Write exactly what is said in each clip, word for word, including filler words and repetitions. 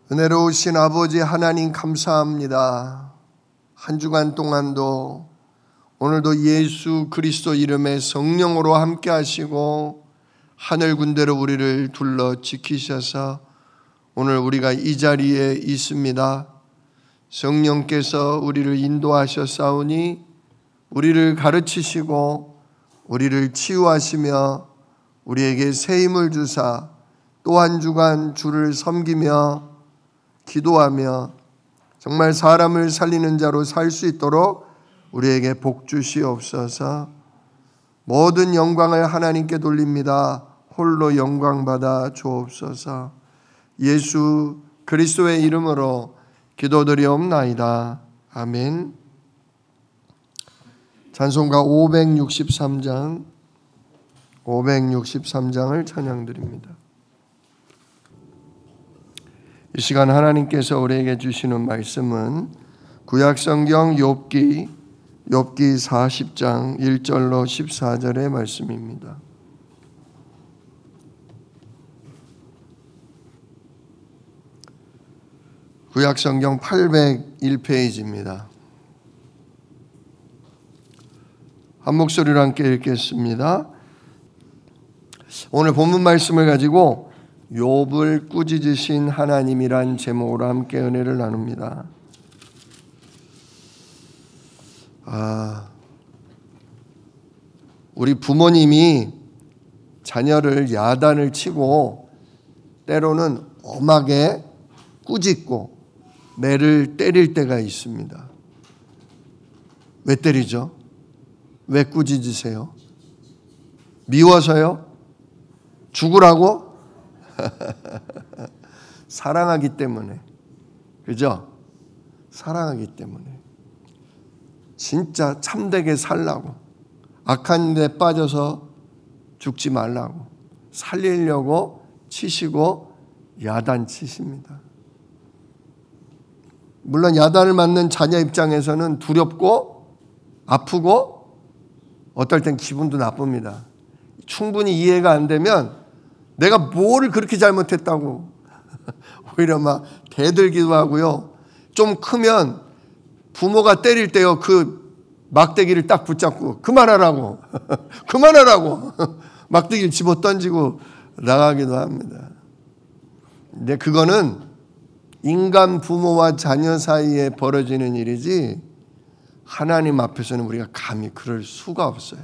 은혜로우신 아버지 하나님 감사합니다. 한 주간 동안도 오늘도 예수 그리스도 이름의 성령으로 함께 하시고 하늘 군대로 우리를 둘러 지키셔서 오늘 우리가 이 자리에 있습니다. 성령께서 우리를 인도하셨사오니 우리를 가르치시고 우리를 치유하시며 우리에게 새 힘을 주사 또 한 주간 주를 섬기며 기도하며 정말 사람을 살리는 자로 살 수 있도록 우리에게 복 주시옵소서. 모든 영광을 하나님께 돌립니다. 홀로 영광받아 주옵소서. 예수 그리스도의 이름으로 기도드리옵나이다. 아멘. 찬송가 오백육십삼 장 오백육십삼 장을 찬양드립니다. 이 시간 하나님께서 우리에게 주시는 말씀은 구약성경 욥기 욥기 사십 장 일 절로 십사 절의 말씀입니다. 구약성경 팔백일 페이지입니다. 한 목소리로 함께 읽겠습니다. 오늘 본문 말씀을 가지고 욥을 꾸짖으신 하나님이란 제목으로 함께 은혜를 나눕니다. 아, 우리 부모님이 자녀를 야단을 치고 때로는 엄하게 꾸짖고 매를 때릴 때가 있습니다. 왜 때리죠? 왜 꾸짖으세요? 미워서요? 죽으라고? 사랑하기 때문에. 그죠? 사랑하기 때문에. 진짜 참되게 살라고. 악한 데 빠져서 죽지 말라고. 살리려고 치시고 야단치십니다. 물론 야단을 맞는 자녀 입장에서는 두렵고 아프고 어떨 땐 기분도 나쁩니다. 충분히 이해가 안 되면 내가 뭘 그렇게 잘못했다고 오히려 막 대들기도 하고요. 좀 크면 부모가 때릴 때요 그 막대기를 딱 붙잡고 그만하라고 그만하라고 막대기를 집어 던지고 나가기도 합니다. 근데 그거는 인간 부모와 자녀 사이에 벌어지는 일이지 하나님 앞에서는 우리가 감히 그럴 수가 없어요.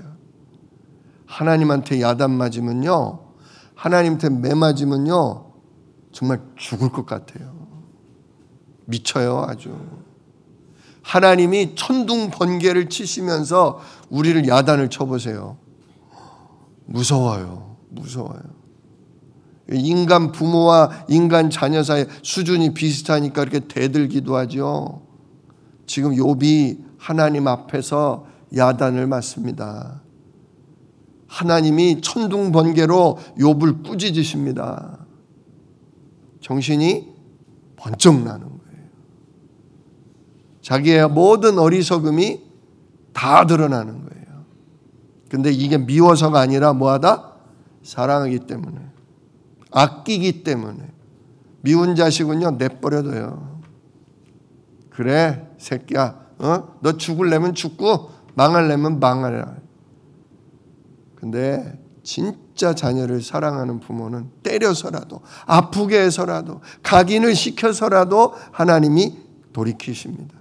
하나님한테 야단 맞으면요, 하나님한테 매 맞으면요 정말 죽을 것 같아요. 미쳐요 아주. 하나님이 천둥 번개를 치시면서 우리를 야단을 쳐보세요. 무서워요. 무서워요. 인간 부모와 인간 자녀 사이 수준이 비슷하니까 이렇게 대들기도 하죠. 지금 욥이 하나님 앞에서 야단을 맞습니다. 하나님이 천둥 번개로 욥을 꾸짖으십니다. 정신이 번쩍 나는 거예요. 자기의 모든 어리석음이 다 드러나는 거예요. 근데 이게 미워서가 아니라 뭐하다? 사랑하기 때문에, 아끼기 때문에. 미운 자식은요 내버려둬요. 그래 새끼야, 어? 너 죽을려면 죽고 망하려면 망하라. 근데 진짜 자녀를 사랑하는 부모는 때려서라도 아프게 해서라도 각인을 시켜서라도 하나님이 돌이키십니다.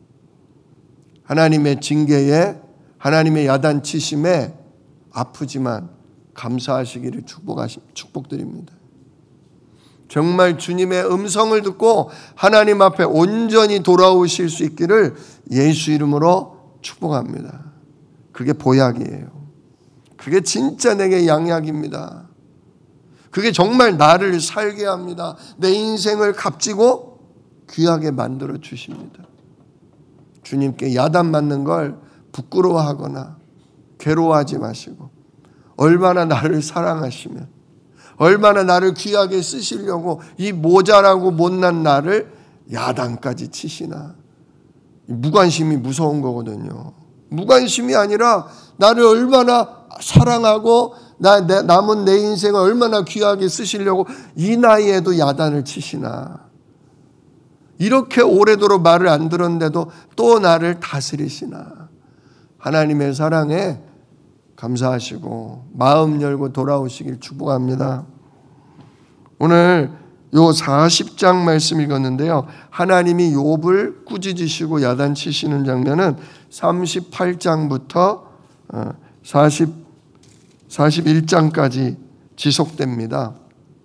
하나님의 징계에, 하나님의 야단치심에 아프지만 감사하시기를 축복하시, 축복드립니다. 정말 주님의 음성을 듣고 하나님 앞에 온전히 돌아오실 수 있기를 예수 이름으로 축복합니다. 그게 보약이에요. 그게 진짜 내게 양약입니다. 그게 정말 나를 살게 합니다. 내 인생을 값지고 귀하게 만들어 주십니다. 주님께 야단 맞는 걸 부끄러워하거나 괴로워하지 마시고 얼마나 나를 사랑하시면, 얼마나 나를 귀하게 쓰시려고 이 모자라고 못난 나를 야단까지 치시나. 무관심이 무서운 거거든요. 무관심이 아니라 나를 얼마나 사랑하고 나, 내, 남은 내 인생을 얼마나 귀하게 쓰시려고 이 나이에도 야단을 치시나. 이렇게 오래도록 말을 안 들었는데도 또 나를 다스리시나. 하나님의 사랑에 감사하시고 마음 열고 돌아오시길 축복합니다. 오늘 요 사십 장 말씀 읽었는데요. 하나님이 욥을 꾸짖으시고 야단치시는 장면은 삼십팔 장부터 사십, 사십일 장까지 지속됩니다.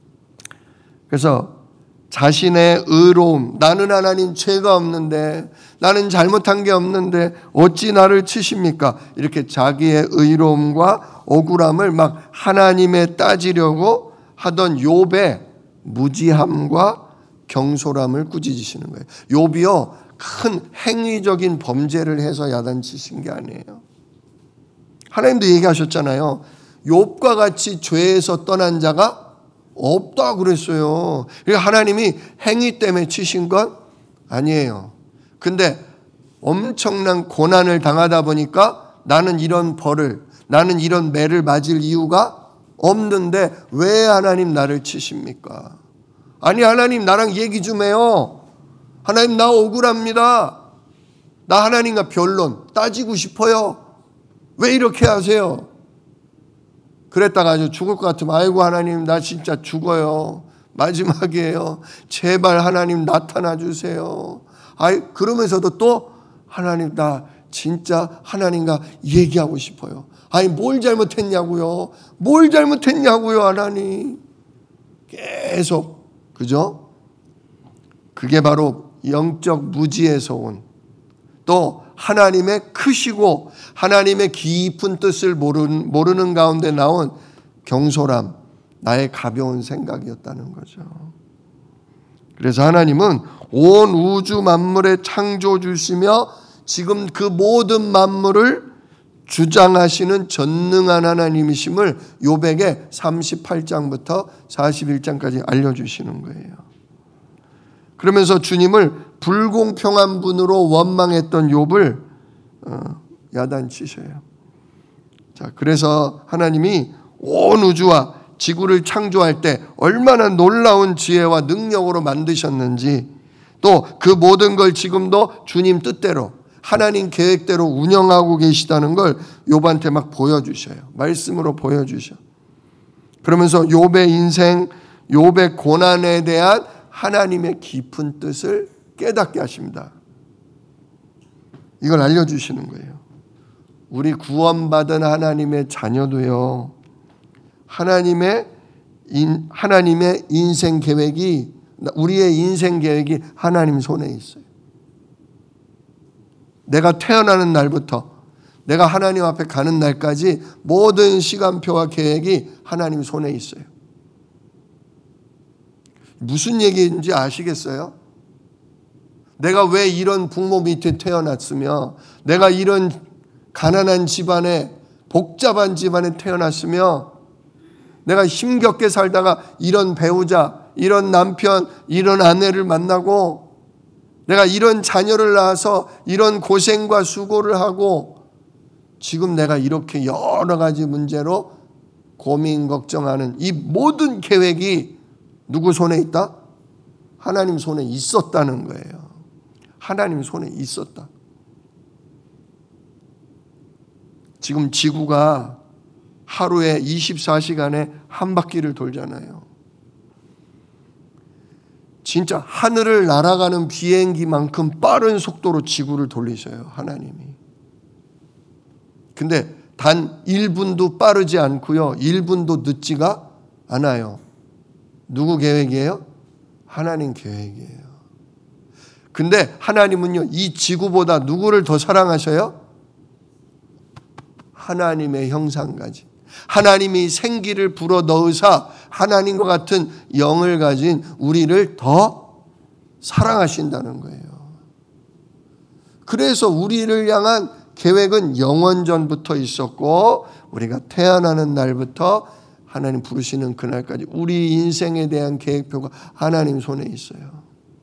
그래서 자신의 의로움, 나는 하나님 죄가 없는데, 나는 잘못한 게 없는데 어찌 나를 치십니까? 이렇게 자기의 의로움과 억울함을 막 하나님에 따지려고 하던 욥의 무지함과 경솔함을 꾸짖으시는 거예요. 욥이요, 큰 행위적인 범죄를 해서 야단치신 게 아니에요. 하나님도 얘기하셨잖아요. 욥과 같이 죄에서 떠난 자가 없다 그랬어요. 그러니까 하나님이 행위 때문에 치신 건 아니에요. 근데 엄청난 고난을 당하다 보니까 나는 이런 벌을, 나는 이런 매를 맞을 이유가 없는데 왜 하나님 나를 치십니까? 아니, 하나님 나랑 얘기 좀 해요. 하나님 나 억울합니다. 나 하나님과 변론 따지고 싶어요. 왜 이렇게 하세요? 그랬다가 아주 죽을 것 같으면 아이고 하나님 나 진짜 죽어요. 마지막이에요. 제발 하나님 나타나 주세요. 아이 그러면서도 또 하나님 나 진짜 하나님과 얘기하고 싶어요. 아니 뭘 잘못했냐고요. 뭘 잘못했냐고요 하나님. 계속 그죠? 그게 바로 영적 무지에서 온 또 하나님의 크시고 하나님의 깊은 뜻을 모르는, 모르는 가운데 나온 경솔함, 나의 가벼운 생각이었다는 거죠. 그래서 하나님은 온 우주 만물의 창조주시며 지금 그 모든 만물을 주장하시는 전능한 하나님이심을 욥에게 삼십팔 장부터 사십일 장까지 알려주시는 거예요. 그러면서 주님을 불공평한 분으로 원망했던 욥을 야단치셔요. 자, 그래서 하나님이 온 우주와 지구를 창조할 때 얼마나 놀라운 지혜와 능력으로 만드셨는지, 또 그 모든 걸 지금도 주님 뜻대로 하나님 계획대로 운영하고 계시다는 걸 욥한테 막 보여주셔요. 말씀으로 보여주셔. 그러면서 욥의 인생, 욥의 고난에 대한 하나님의 깊은 뜻을 깨닫게 하십니다. 이걸 알려주시는 거예요. 우리 구원받은 하나님의 자녀도요, 하나님의 인, 하나님의 인생 계획이, 우리의 인생 계획이 하나님 손에 있어요. 내가 태어나는 날부터 내가 하나님 앞에 가는 날까지 모든 시간표와 계획이 하나님 손에 있어요. 무슨 얘기인지 아시겠어요? 내가 왜 이런 부모 밑에 태어났으며, 내가 이런 가난한 집안에, 복잡한 집안에 태어났으며, 내가 힘겹게 살다가 이런 배우자, 이런 남편, 이런 아내를 만나고, 내가 이런 자녀를 낳아서 이런 고생과 수고를 하고, 지금 내가 이렇게 여러 가지 문제로 고민, 걱정하는 이 모든 계획이 누구 손에 있다? 하나님 손에 있었다는 거예요. 하나님 손에 있었다. 지금 지구가 하루에 이십사 시간에 한 바퀴를 돌잖아요. 진짜 하늘을 날아가는 비행기만큼 빠른 속도로 지구를 돌리셔요, 하나님이. 근데 단 일 분도 빠르지 않고요, 일 분도 늦지가 않아요. 누구 계획이에요? 하나님 계획이에요. 근데 하나님은요, 이 지구보다 누구를 더 사랑하셔요? 하나님의 형상 가진, 하나님이 생기를 불어 넣으사 하나님과 같은 영을 가진 우리를 더 사랑하신다는 거예요. 그래서 우리를 향한 계획은 영원전부터 있었고, 우리가 태어나는 날부터 하나님 부르시는 그날까지 우리 인생에 대한 계획표가 하나님 손에 있어요.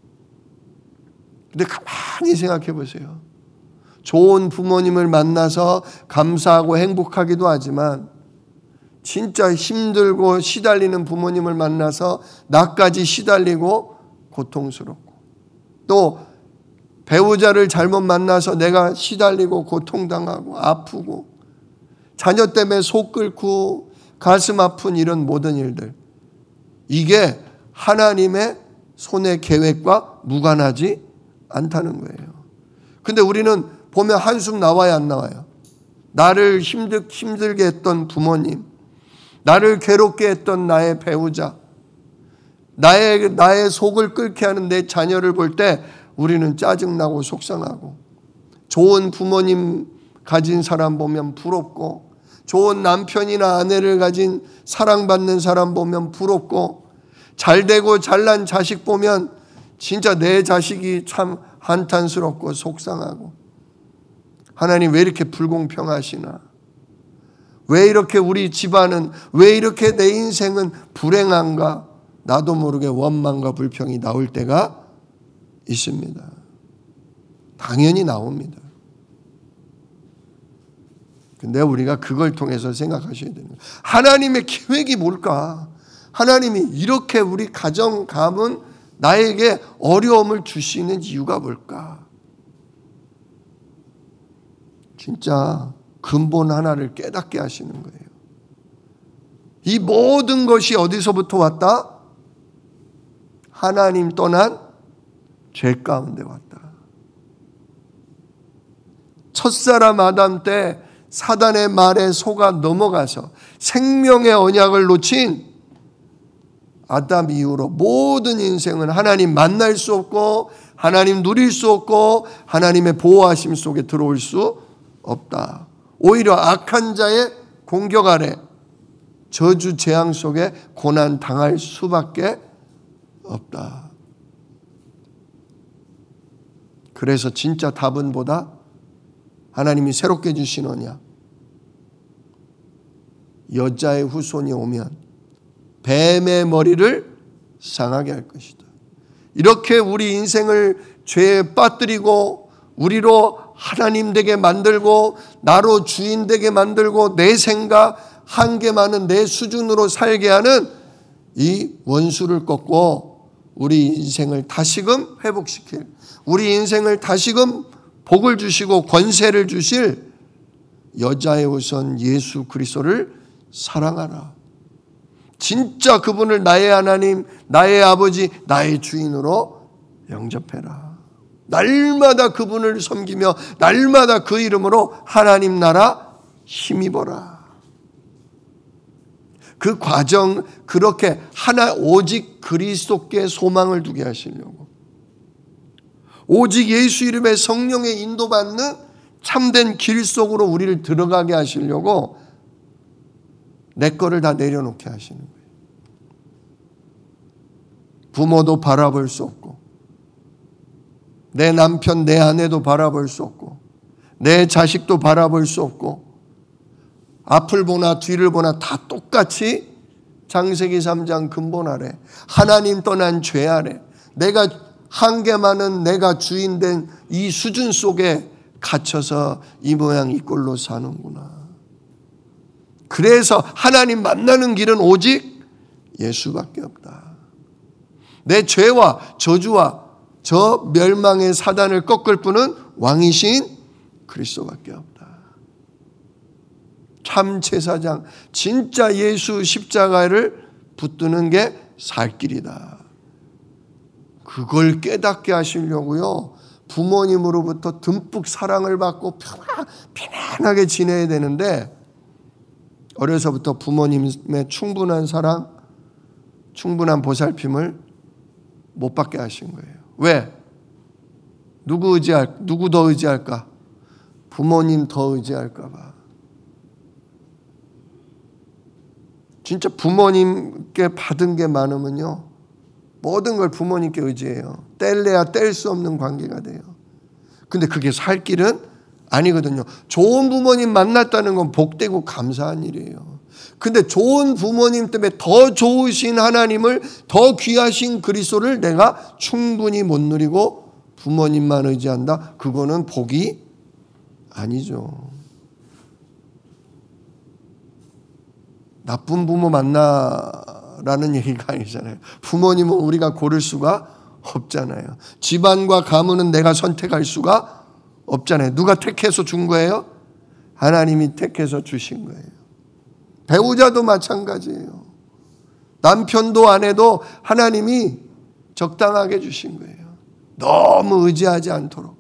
근데 가만히 생각해 보세요. 좋은 부모님을 만나서 감사하고 행복하기도 하지만, 진짜 힘들고 시달리는 부모님을 만나서 나까지 시달리고 고통스럽고, 또 배우자를 잘못 만나서 내가 시달리고 고통당하고 아프고 자녀 때문에 속 끓고 가슴 아픈 이런 모든 일들, 이게 하나님의 손의 계획과 무관하지 않다는 거예요. 근데 우리는 보면 한숨 나와야 안 나와요? 나를 힘들, 힘들게 했던 부모님, 나를 괴롭게 했던 나의 배우자, 나의, 나의 속을 끓게 하는 내 자녀를 볼 때 우리는 짜증나고 속상하고, 좋은 부모님 가진 사람 보면 부럽고, 좋은 남편이나 아내를 가진 사랑받는 사람 보면 부럽고, 잘되고 잘난 자식 보면 진짜 내 자식이 참 한탄스럽고 속상하고, 하나님 왜 이렇게 불공평하시나? 왜 이렇게 우리 집안은, 왜 이렇게 내 인생은 불행한가? 나도 모르게 원망과 불평이 나올 때가 있습니다. 당연히 나옵니다. 근데 우리가 그걸 통해서 생각하셔야 되는 거예요. 하나님의 계획이 뭘까? 하나님이 이렇게 우리 가정, 가문, 나에게 어려움을 주시는 이유가 뭘까? 진짜 근본 하나를 깨닫게 하시는 거예요. 이 모든 것이 어디서부터 왔다? 하나님 떠난 죄 가운데 왔다. 첫사람 아담 때 사단의 말에 속아 넘어가서 생명의 언약을 놓친 아담 이후로 모든 인생은 하나님 만날 수 없고, 하나님 누릴 수 없고, 하나님의 보호하심 속에 들어올 수 없다. 오히려 악한 자의 공격 아래 저주 재앙 속에 고난 당할 수밖에 없다. 그래서 진짜 답은 보다 하나님이 새롭게 주신 언약, 여자의 후손이 오면 뱀의 머리를 상하게 할 것이다. 이렇게 우리 인생을 죄에 빠뜨리고 우리로 하나님 되게 만들고 나로 주인 되게 만들고 내 생각 한계 많은 내 수준으로 살게 하는 이 원수를 꺾고 우리 인생을 다시금 회복시킬, 우리 인생을 다시금 복을 주시고 권세를 주실 여자의 후손 예수 그리스도를 사랑하라. 진짜 그분을 나의 하나님, 나의 아버지, 나의 주인으로 영접해라. 날마다 그분을 섬기며 날마다 그 이름으로 하나님 나라 힘입어라. 그 과정, 그렇게 하나 오직 그리스도께 소망을 두게 하시려고, 오직 예수 이름의 성령의 인도받는 참된 길 속으로 우리를 들어가게 하시려고 내 거를 다 내려놓게 하시는 거예요. 부모도 바라볼 수 없고, 내 남편, 내 아내도 바라볼 수 없고, 내 자식도 바라볼 수 없고, 앞을 보나 뒤를 보나 다 똑같이 창세기 삼 장 근본 아래, 하나님 떠난 죄 아래, 내가 한계 많은 내가 주인된 이 수준 속에 갇혀서 이 모양 이 꼴로 사는구나. 그래서 하나님 만나는 길은 오직 예수밖에 없다. 내 죄와 저주와 저 멸망의 사단을 꺾을 분은 왕이신 그리스도밖에 없다. 참 제사장, 진짜 예수 십자가를 붙드는 게 살 길이다. 그걸 깨닫게 하시려고요, 부모님으로부터 듬뿍 사랑을 받고 편안하게 지내야 되는데, 어려서부터 부모님의 충분한 사랑, 충분한 보살핌을 못 받게 하신 거예요. 왜? 누구 의지할, 누구 더 의지할까? 부모님 더 의지할까 봐. 진짜 부모님께 받은 게 많으면요, 모든 걸 부모님께 의지해요. 뗄래야 뗄 수 없는 관계가 돼요. 근데 그게 살 길은 아니거든요. 좋은 부모님 만났다는 건 복되고 감사한 일이에요. 근데 좋은 부모님 때문에 더 좋으신 하나님을, 더 귀하신 그리스도를 내가 충분히 못 누리고 부모님만 의지한다? 그거는 복이 아니죠. 나쁜 부모 만나라는 얘기가 아니잖아요. 부모님은 우리가 고를 수가 없잖아요. 집안과 가문은 내가 선택할 수가 없잖아요. 누가 택해서 준 거예요? 하나님이 택해서 주신 거예요. 배우자도 마찬가지예요. 남편도 아내도 하나님이 적당하게 주신 거예요. 너무 의지하지 않도록,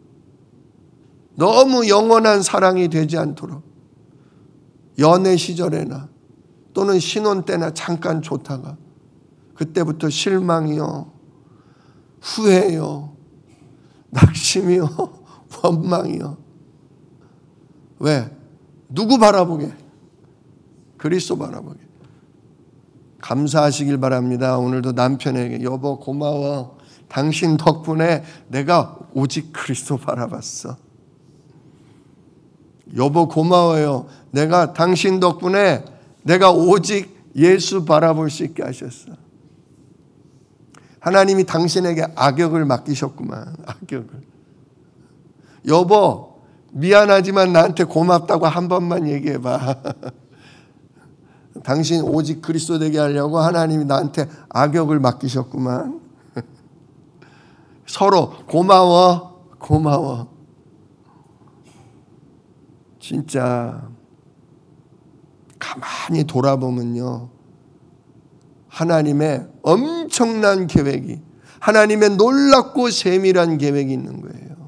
너무 영원한 사랑이 되지 않도록, 연애 시절에나 또는 신혼 때나 잠깐 좋다가 그때부터 실망이요, 후회요, 낙심이요, 원망이요. 왜? 누구 바라보게? 그리스도 바라보게. 감사하시길 바랍니다. 오늘도 남편에게 여보 고마워. 당신 덕분에 내가 오직 그리스도 바라봤어. 여보 고마워요. 내가 당신 덕분에 내가 오직 예수 바라볼 수 있게 하셨어. 하나님이 당신에게 악역을 맡기셨구만. 악역을. 여보 미안하지만 나한테 고맙다고 한 번만 얘기해봐. 당신 오직 그리스도 되게 하려고 하나님이 나한테 악역을 맡기셨구만. 서로 고마워, 고마워. 진짜 가만히 돌아보면요, 하나님의 엄청난 계획이, 하나님의 놀랍고 세밀한 계획이 있는 거예요.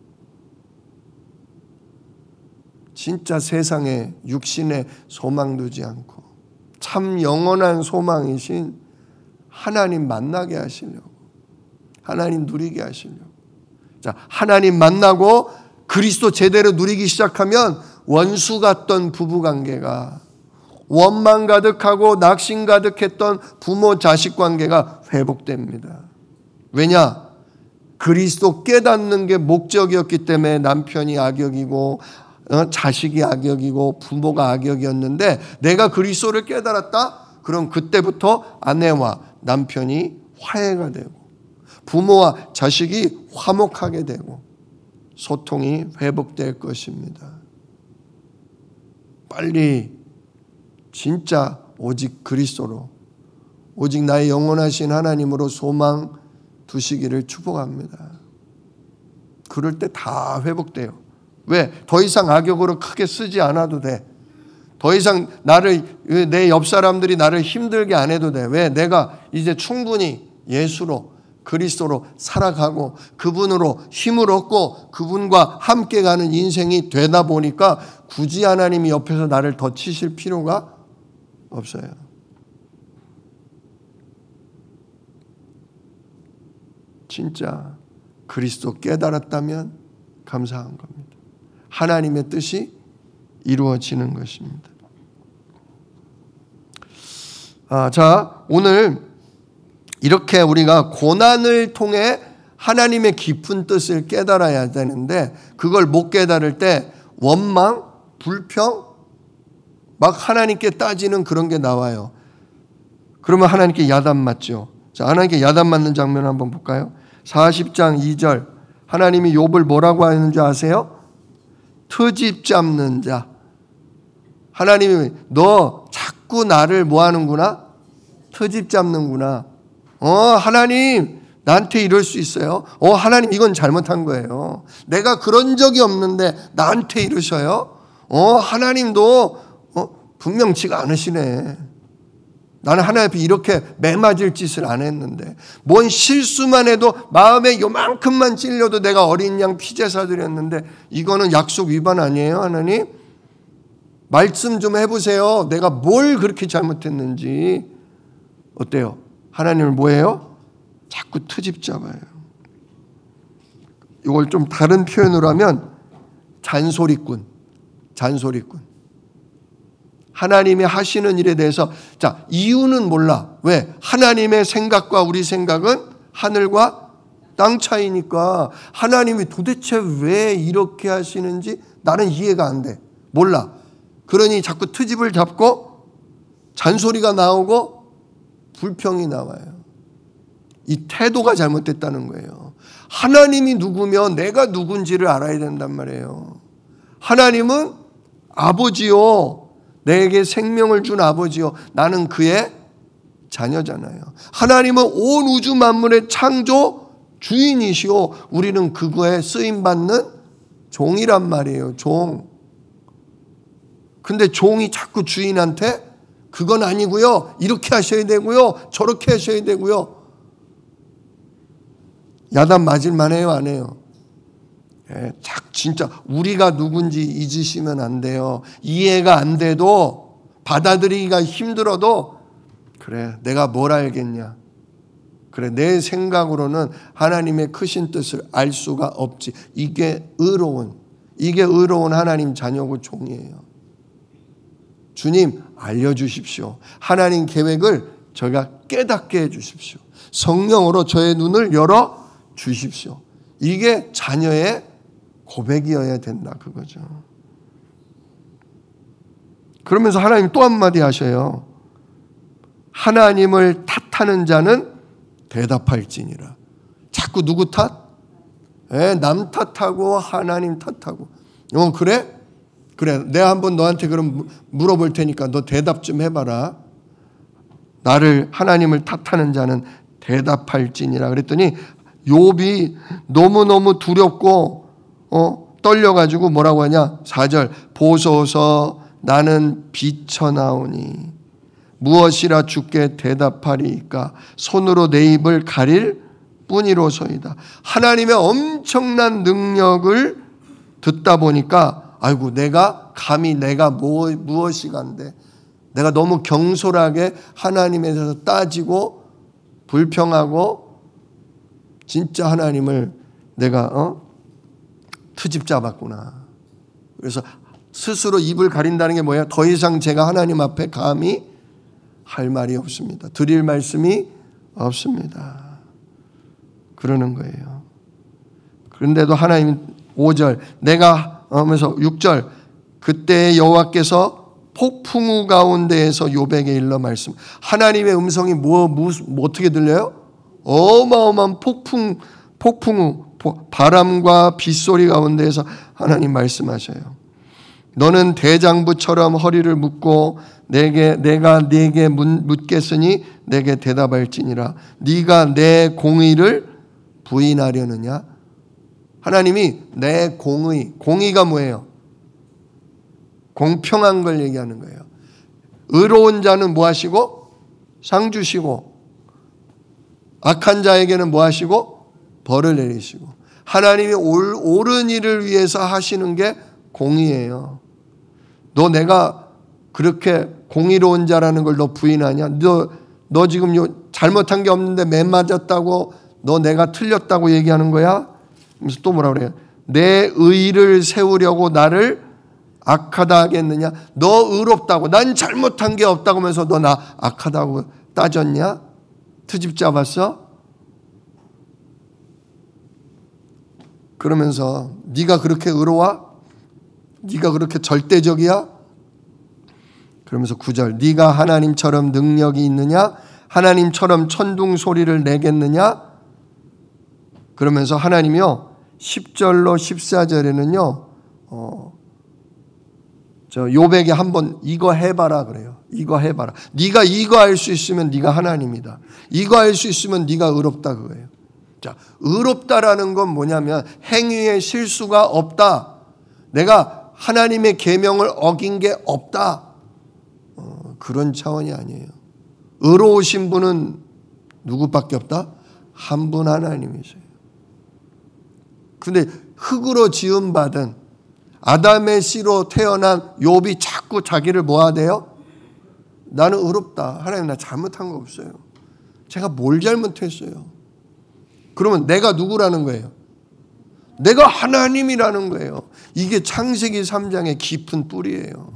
진짜 세상에 육신에 소망 두지 않고 참 영원한 소망이신 하나님 만나게 하시려고, 하나님 누리게 하시려고. 자, 하나님 만나고 그리스도 제대로 누리기 시작하면 원수 같던 부부관계가, 원망 가득하고 낙심 가득했던 부모 자식 관계가 회복됩니다. 왜냐? 그리스도 깨닫는 게 목적이었기 때문에 남편이 악역이고 자식이 악역이고 부모가 악역이었는데, 내가 그리스도를 깨달았다? 그럼 그때부터 아내와 남편이 화해가 되고 부모와 자식이 화목하게 되고 소통이 회복될 것입니다. 빨리 진짜 오직 그리스도로, 오직 나의 영원하신 하나님으로 소망 두시기를 축복합니다. 그럴 때 다 회복돼요. 왜? 더 이상 악역으로 크게 쓰지 않아도 돼. 더 이상 나를, 내 옆 사람들이 나를 힘들게 안 해도 돼. 왜? 내가 이제 충분히 예수로, 그리스도로 살아가고 그분으로 힘을 얻고 그분과 함께 가는 인생이 되다 보니까 굳이 하나님이 옆에서 나를 더 치실 필요가 없어요. 진짜 그리스도 깨달았다면 감사한 겁니다. 하나님의 뜻이 이루어지는 것입니다. 아, 자, 오늘 이렇게 우리가 고난을 통해 하나님의 깊은 뜻을 깨달아야 되는데, 그걸 못 깨달을 때 원망, 불평, 막 하나님께 따지는 그런 게 나와요. 그러면 하나님께 야단 맞죠. 자, 하나님께 야단 맞는 장면 한번 볼까요? 사십 장 이 절, 하나님이 욥을 뭐라고 하는지 아세요? 트집 잡는 자. 하나님이 너 자꾸 나를 뭐 하는구나? 트집 잡는구나. 어, 하나님 나한테 이럴 수 있어요? 어, 하나님 이건 잘못한 거예요. 내가 그런 적이 없는데 나한테 이러셔요? 어, 하나님도 어, 분명치가 않으시네. 나는 하나님 앞에 이렇게 매맞을 짓을 안 했는데, 뭔 실수만 해도 마음에 요만큼만 찔려도 내가 어린 양 피제사 드렸는데 이거는 약속 위반 아니에요? 하나님 말씀 좀 해보세요. 내가 뭘 그렇게 잘못했는지. 어때요? 하나님을 뭐예요? 자꾸 트집 잡아요. 이걸 좀 다른 표현으로 하면 잔소리꾼, 잔소리꾼. 하나님이 하시는 일에 대해서, 자, 이유는 몰라. 왜? 하나님의 생각과 우리 생각은 하늘과 땅 차이니까 하나님이 도대체 왜 이렇게 하시는지 나는 이해가 안 돼. 몰라. 그러니 자꾸 트집을 잡고 잔소리가 나오고 불평이 나와요. 이 태도가 잘못됐다는 거예요. 하나님이 누구면 내가 누군지를 알아야 된단 말이에요. 하나님은 아버지요, 내게 생명을 준 아버지요, 나는 그의 자녀잖아요. 하나님은 온 우주 만물의 창조 주인이시오. 우리는 그거에 쓰임받는 종이란 말이에요. 종. 근데 종이 자꾸 주인한테 그건 아니고요. 이렇게 하셔야 되고요. 저렇게 하셔야 되고요. 야단 맞을 만해요, 안 해요? 예, 진짜 우리가 누군지 잊으시면 안 돼요. 이해가 안 돼도 받아들이기가 힘들어도 그래 내가 뭘 알겠냐. 그래 내 생각으로는 하나님의 크신 뜻을 알 수가 없지. 이게 의로운 이게 의로운 하나님 자녀고 종이에요. 주님 알려주십시오. 하나님 계획을 저희가 깨닫게 해주십시오. 성령으로 저의 눈을 열어 주십시오. 이게 자녀의 고백이어야 된다 그거죠. 그러면서 하나님 또 한마디 하셔요. 하나님을 탓하는 자는 대답할지니라. 자꾸 누구 탓? 에, 남 탓하고 하나님 탓하고. 어 그래? 그래 내가 한번 너한테 그럼 물어볼 테니까 너 대답 좀 해봐라. 나를 하나님을 탓하는 자는 대답할지니라. 그랬더니 욥이 너무너무 두렵고 어, 떨려가지고 뭐라고 하냐. 사 절 보소서 나는 비쳐나오니 무엇이라 주께 대답하리이까 손으로 내 입을 가릴 뿐이로소이다. 하나님의 엄청난 능력을 듣다 보니까 아이고 내가 감히 내가 뭐, 무엇이 간데 내가 너무 경솔하게 하나님에 대해서 따지고 불평하고 진짜 하나님을 내가 어? 트집 잡았구나. 그래서 스스로 입을 가린다는 게 뭐예요? 더 이상 제가 하나님 앞에 감히 할 말이 없습니다. 드릴 말씀이 없습니다. 그러는 거예요. 그런데도 하나님 오 절 내가 하면서 육 절 그때 여호와께서 폭풍우 가운데에서 욥에게 일러 말씀. 하나님의 음성이 뭐, 뭐, 뭐 어떻게 들려요? 어마어마한 폭풍, 폭풍우, 바람과 빗소리 가운데에서 하나님 말씀하셔요. 너는 대장부처럼 허리를 묶고 내게 내가 네게 묻겠으니 내게 대답할지니라. 네가 내 공의를 부인하려느냐? 하나님이 내 공의, 공의가 뭐예요? 공평한 걸 얘기하는 거예요. 의로운 자는 뭐 하시고? 상 주시고 악한 자에게는 뭐 하시고? 벌을 내리시고. 하나님이 옳은 일을 위해서 하시는 게 공의예요. 너 내가 그렇게 공의로운 자라는 걸 너 부인하냐? 너, 너 지금 잘못한 게 없는데 맨 맞았다고 너 내가 틀렸다고 얘기하는 거야? 그래서 또 뭐라 그래요? 내 의를 세우려고 나를 악하다 하겠느냐? 너 의롭다고 난 잘못한 게 없다고 하면서 너 나 악하다고 따졌냐? 트집 잡았어? 그러면서 네가 그렇게 의로워? 네가 그렇게 절대적이야? 그러면서 구 절 네가 하나님처럼 능력이 있느냐? 하나님처럼 천둥 소리를 내겠느냐? 그러면서 하나님이요 십 절로 십사 절에는요 어, 저 욥에게 한번 이거 해봐라 그래요. 이거 해봐라. 네가 이거 할 수 있으면 네가 하나님이다. 이거 할 수 있으면 네가 의롭다 그거예요. 자, 의롭다라는 건 뭐냐면 행위에 실수가 없다. 내가 하나님의 계명을 어긴 게 없다. 어, 그런 차원이 아니에요. 의로우신 분은 누구밖에 없다? 한 분 하나님이세요. 근데 흙으로 지음받은 아담의 씨로 태어난 욥이 자꾸 자기를 뭐 하대요? 나는 의롭다. 하나님 나 잘못한 거 없어요. 제가 뭘 잘못했어요? 그러면 내가 누구라는 거예요? 내가 하나님이라는 거예요. 이게 창세기 삼 장의 깊은 뿌리예요.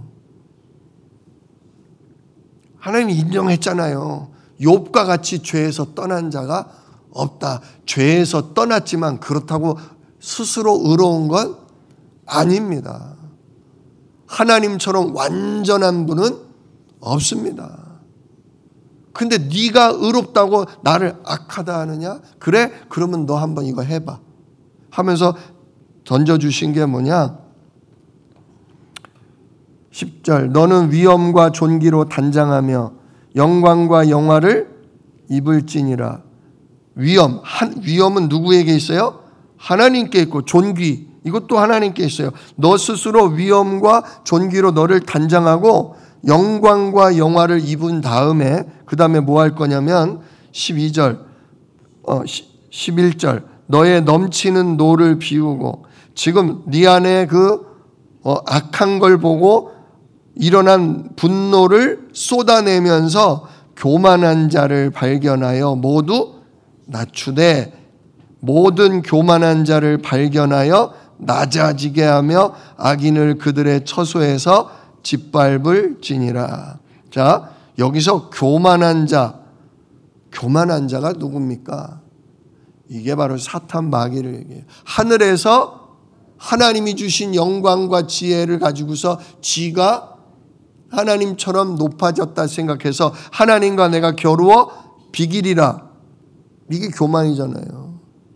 하나님이 인정했잖아요. 욥과 같이 죄에서 떠난 자가 없다. 죄에서 떠났지만 그렇다고 스스로 의로운 건 아닙니다. 하나님처럼 완전한 분은 없습니다. 근데 네가 의롭다고 나를 악하다 하느냐? 그래? 그러면 너 한번 이거 해봐. 하면서 던져주신 게 뭐냐? 십 절 너는 위엄과 존귀로 단장하며 영광과 영화를 입을지니라. 위엄, 한, 위엄은 누구에게 있어요? 하나님께 있고 존귀, 이것도 하나님께 있어요. 너 스스로 위엄과 존귀로 너를 단장하고 영광과 영화를 입은 다음에 그 다음에 뭐 할 거냐면 십이 절, 어, 십일 절 너의 넘치는 노를 비우고 지금 네 안에 그 어, 악한 걸 보고 일어난 분노를 쏟아내면서 교만한 자를 발견하여 모두 낮추되 모든 교만한 자를 발견하여 낮아지게 하며 악인을 그들의 처소에서 짓밟을지니라. 자, 여기서 교만한 자, 교만한 자가 누굽니까? 이게 바로 사탄 마귀를 얘기해요. 하늘에서 하나님이 주신 영광과 지혜를 가지고서 지가 하나님처럼 높아졌다 생각해서 하나님과 내가 겨루어 비기리라. 이게 교만이잖아요.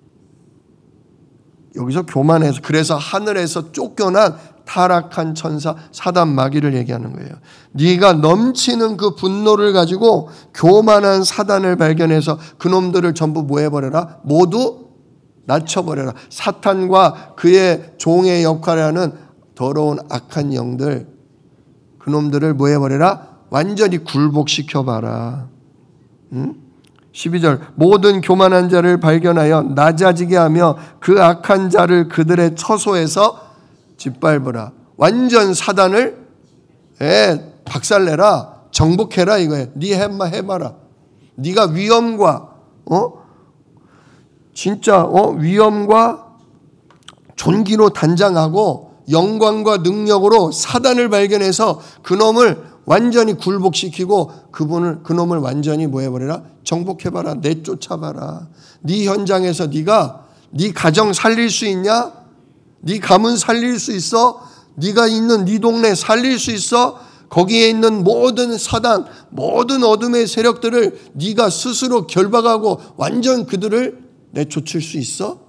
여기서 교만해서 그래서 하늘에서 쫓겨난 타락한 천사 사단 마귀를 얘기하는 거예요. 네가 넘치는 그 분노를 가지고 교만한 사단을 발견해서 그놈들을 전부 뭐 해버려라? 모두 낮춰버려라. 사탄과 그의 종의 역할을 하는 더러운 악한 영들, 그놈들을 뭐 해버려라? 완전히 굴복시켜봐라. 응? 십이 절 모든 교만한 자를 발견하여 낮아지게 하며 그 악한 자를 그들의 처소에서 짓밟으라. 완전 사단을 에, 박살내라. 정복해라 이거예요. 네 해마 해봐라. 네가 위엄과 어 진짜 어 위엄과 존귀로 단장하고 영광과 능력으로 사단을 발견해서 그놈을 완전히 굴복시키고 그분을 그놈을 완전히 뭐 해버려라? 정복해봐라. 내쫓아봐라. 네 현장에서 네가 네 가정 살릴 수 있냐? 네 가문 살릴 수 있어? 네가 있는 네 동네 살릴 수 있어? 거기에 있는 모든 사단, 모든 어둠의 세력들을 네가 스스로 결박하고 완전 그들을 내쫓을 수 있어?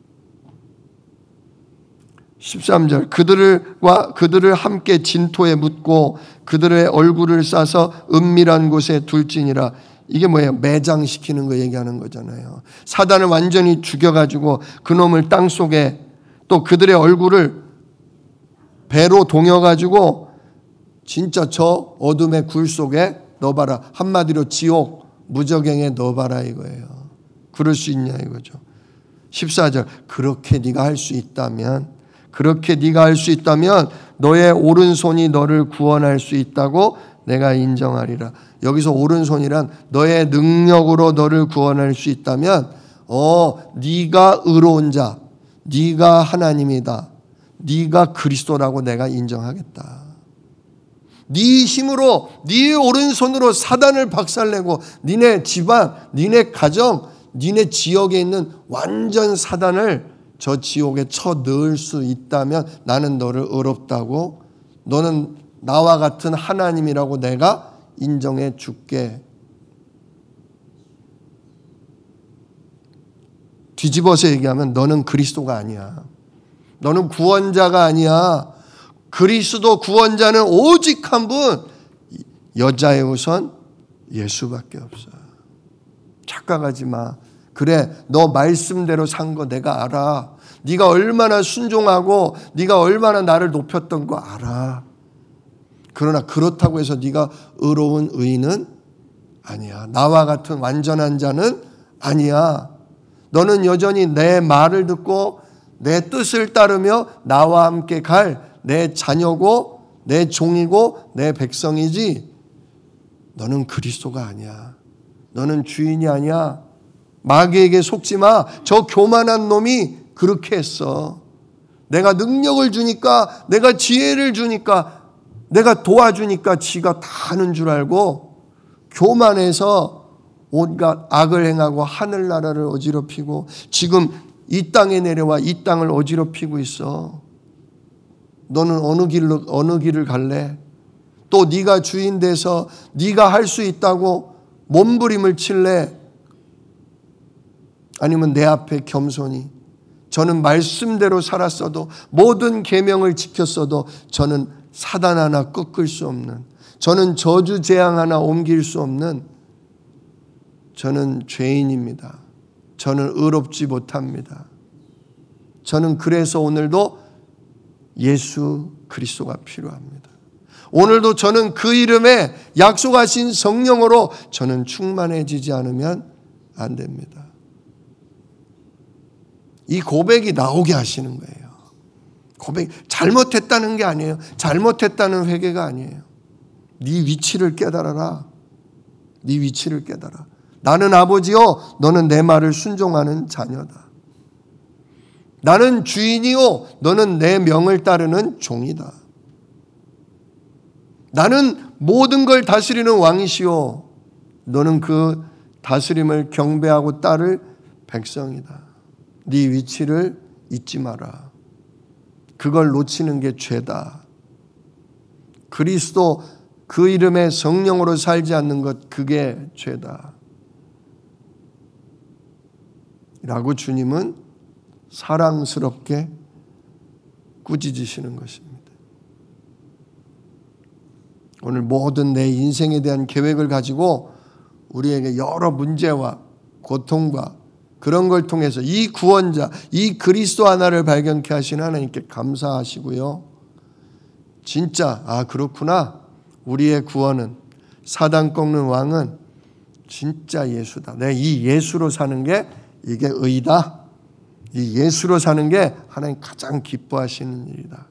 십삼 절 그들과 그들을 함께 진토에 묻고 그들의 얼굴을 싸서 은밀한 곳에 둘지니라. 이게 뭐예요? 매장시키는 거 얘기하는 거잖아요. 사단을 완전히 죽여가지고 그놈을 땅속에 또 그들의 얼굴을 배로 동여가지고 진짜 저 어둠의 굴 속에 넣어봐라. 한마디로 지옥 무저갱에 넣어봐라 이거예요. 그럴 수 있냐 이거죠. 십사 절 그렇게 네가 할 수 있다면 그렇게 네가 할 수 있다면 너의 오른손이 너를 구원할 수 있다고 내가 인정하리라. 여기서 오른손이란 너의 능력으로 너를 구원할 수 있다면 어 네가 의로운 자, 네가 하나님이다. 네가 그리스도라고 내가 인정하겠다. 네 힘으로 네 오른손으로 사단을 박살내고 니네 집안, 니네 가정, 니네 지역에 있는 완전 사단을 저 지옥에 쳐 넣을 수 있다면 나는 너를 의롭다고 너는 나와 같은 하나님이라고 내가 인정해 줄게. 뒤집어서 얘기하면 너는 그리스도가 아니야. 너는 구원자가 아니야. 그리스도 구원자는 오직 한 분, 여자의 우선 예수밖에 없어. 착각하지 마. 그래, 너 말씀대로 산 거 내가 알아. 네가 얼마나 순종하고 네가 얼마나 나를 높였던 거 알아. 그러나 그렇다고 해서 네가 의로운 의인은 아니야. 나와 같은 완전한 자는 아니야. 너는 여전히 내 말을 듣고 내 뜻을 따르며 나와 함께 갈 내 자녀고 내 종이고 내 백성이지. 너는 그리스도가 아니야. 너는 주인이 아니야. 마귀에게 속지 마. 저 교만한 놈이 그렇게 했어. 내가 능력을 주니까, 내가 지혜를 주니까, 내가 도와주니까 지가 다 하는 줄 알고 교만해서 온갖 악을 행하고 하늘나라를 어지럽히고 지금 이 땅에 내려와 이 땅을 어지럽히고 있어. 너는 어느 길로 어느 길을 갈래? 또 네가 주인 돼서 네가 할 수 있다고 몸부림을 칠래? 아니면 내 앞에 겸손히 저는 말씀대로 살았어도 모든 계명을 지켰어도 저는 사단 하나 꺾을 수 없는 저는 저주 재앙 하나 옮길 수 없는 저는 죄인입니다. 저는 의롭지 못합니다. 저는 그래서 오늘도 예수 그리스도가 필요합니다. 오늘도 저는 그 이름에 약속하신 성령으로 저는 충만해지지 않으면 안 됩니다. 이 고백이 나오게 하시는 거예요. 고백, 잘못했다는 게 아니에요. 잘못했다는 회개가 아니에요. 네 위치를 깨달아라. 네 위치를 깨달아. 나는 아버지요, 너는 내 말을 순종하는 자녀다. 나는 주인이요, 너는 내 명을 따르는 종이다. 나는 모든 걸 다스리는 왕이시요, 너는 그 다스림을 경배하고 따를 백성이다. 네 위치를 잊지 마라. 그걸 놓치는 게 죄다. 그리스도 그 이름의 성령으로 살지 않는 것, 그게 죄다. 라고 주님은 사랑스럽게 꾸짖으시는 것입니다. 오늘 모든 내 인생에 대한 계획을 가지고 우리에게 여러 문제와 고통과 그런 걸 통해서 이 구원자, 이 그리스도 하나를 발견케 하신 하나님께 감사하시고요. 진짜 아 그렇구나. 우리의 구원은, 사단 꺾는 왕은 진짜 예수다. 내가 이 예수로 사는 게 이게 의다. 이 예수로 사는 게 하나님 가장 기뻐하시는 일이다.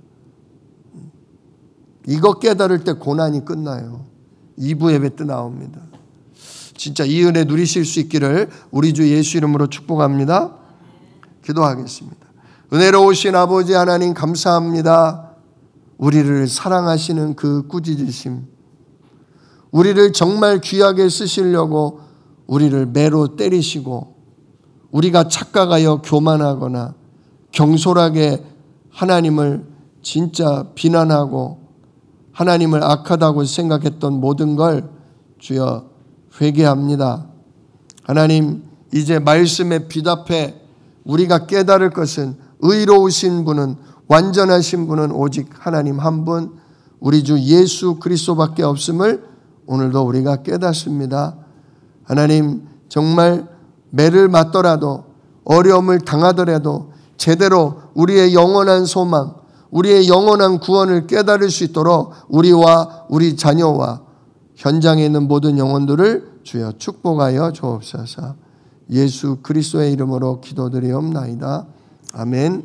이거 깨달을 때 고난이 끝나요. 이 부 예배 때 나옵니다. 진짜 이 은혜 누리실 수 있기를 우리 주 예수 이름으로 축복합니다. 기도하겠습니다. 은혜로우신 아버지 하나님 감사합니다. 우리를 사랑하시는 그 꾸짖으심, 우리를 정말 귀하게 쓰시려고 우리를 매로 때리시고 우리가 착각하여 교만하거나 경솔하게 하나님을 진짜 비난하고 하나님을 악하다고 생각했던 모든 걸 주여 회개합니다. 하나님, 이제 말씀에 비답해 우리가 깨달을 것은 의로우신 분은, 완전하신 분은 오직 하나님 한 분, 우리 주 예수 그리스도밖에 없음을 오늘도 우리가 깨닫습니다. 하나님, 정말 매를 맞더라도 어려움을 당하더라도 제대로 우리의 영원한 소망, 우리의 영원한 구원을 깨달을 수 있도록 우리와 우리 자녀와 현장에 있는 모든 영혼들을 주여 축복하여 주옵소서. 예수 그리스도의 이름으로 기도드리옵나이다. 아멘.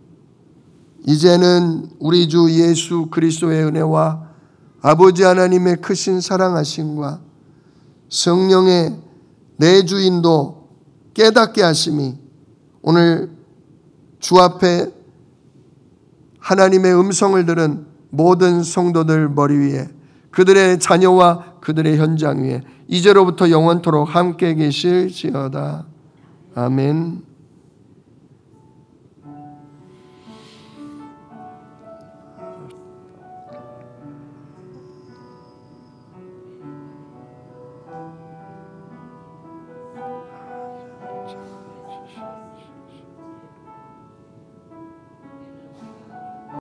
이제는 우리 주 예수 그리스도의 은혜와 아버지 하나님의 크신 사랑하심과 성령의 내주인도 깨닫게 하심이 오늘 주 앞에 하나님의 음성을 들은 모든 성도들 머리 위에, 그들의 자녀와 그들의 현장 위에 이제로부터 영원토록 함께 계실지어다. 아멘.